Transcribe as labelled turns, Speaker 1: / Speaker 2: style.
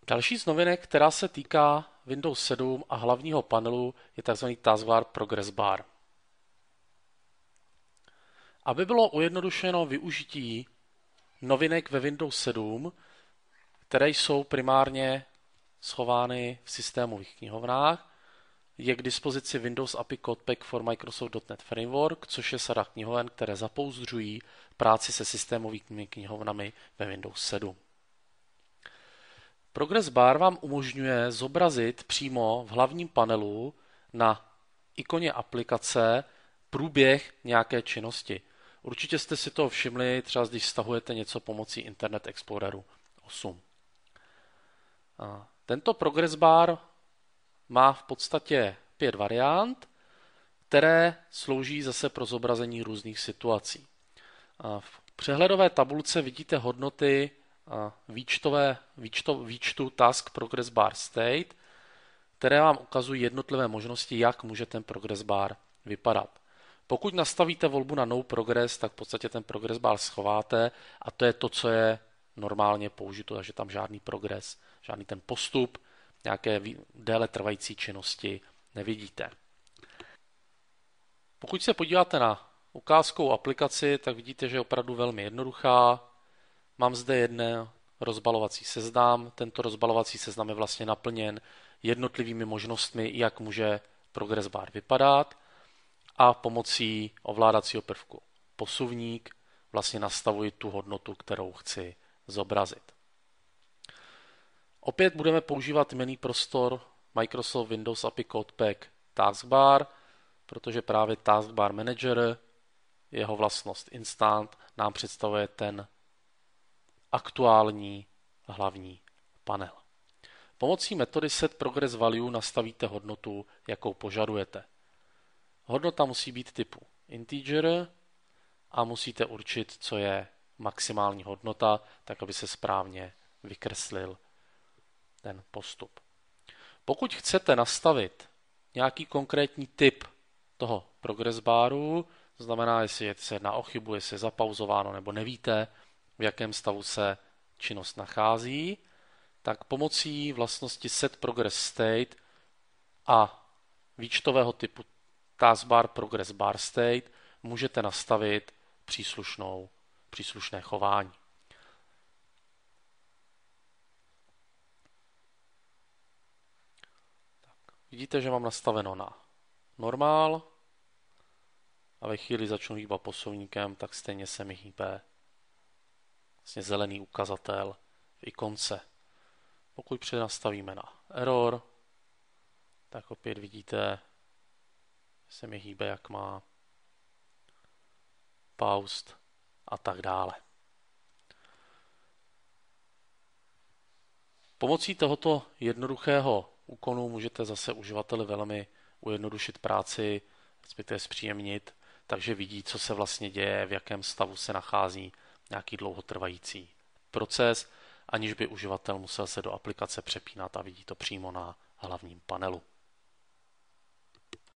Speaker 1: Další z novinek, která se týká Windows 7 a hlavního panelu, je tzv. Taskbar Progress Bar. Aby bylo ujednodušeno využití novinek ve Windows 7, které jsou primárně schovány v systémových knihovnách, je k dispozici Windows API Codepack for Microsoft.NET Framework, což je sada knihoven, které zapouzdřují práci se systémovými knihovnami ve Windows 7. Progress Bar vám umožňuje zobrazit přímo v hlavním panelu na ikoně aplikace průběh nějaké činnosti. Určitě jste si to všimli, třeba když stahujete něco pomocí Internet Exploreru 8. Tento Progress Bar má v podstatě 5 variant, které slouží zase pro zobrazení různých situací. V přehledové tabulce vidíte hodnoty výčtu Task Progress Bar State, které vám ukazují jednotlivé možnosti, jak může ten Progress Bar vypadat. Pokud nastavíte volbu na No Progress, tak v podstatě ten Progress Bar schováte a to je to, co je normálně použito, takže tam žádný progres, žádný ten postup, nějaké déle trvající činnosti nevidíte. Pokud se podíváte na ukázkovou aplikaci, tak vidíte, že je opravdu velmi jednoduchá. Mám zde jeden rozbalovací seznam. Tento rozbalovací seznam je vlastně naplněn jednotlivými možnostmi, jak může Progress Bar vypadat, a pomocí ovládacího prvku posuvník vlastně nastavuji tu hodnotu, kterou chci zobrazit. Opět budeme používat jmenný prostor Microsoft Windows API Codepack Taskbar, protože právě Taskbar Manager, jeho vlastnost Instant, nám představuje ten aktuální hlavní panel. Pomocí metody setProgressValue nastavíte hodnotu, jakou požadujete. Hodnota musí být typu integer a musíte určit, co je maximální hodnota, tak aby se správně vykreslil ten postup. Pokud chcete nastavit nějaký konkrétní typ toho progress baru, to znamená, jestli se jedná o chybu, jestli je zapauzováno nebo nevíte, v jakém stavu se činnost nachází, tak pomocí vlastnosti setProgressState a výčtového typu Taskbar Progress Bar State můžete nastavit příslušné chování. Vidíte, že mám nastaveno na normál a ve chvíli začnu hýbat posuvníkem, tak stejně se mi hýbe vlastně zelený ukazatel v ikonce. Pokud přenastavíme na error, tak opět vidíte, že se mi hýbe, jak má, paused a tak dále. Pomocí tohoto jednoduchého úkonu můžete zase uživateli velmi ujednodušit práci, respektive zpříjemnit, takže vidí, co se vlastně děje, v jakém stavu se nachází nějaký dlouhotrvající proces, aniž by uživatel musel se do aplikace přepínat a vidí to přímo na hlavním panelu.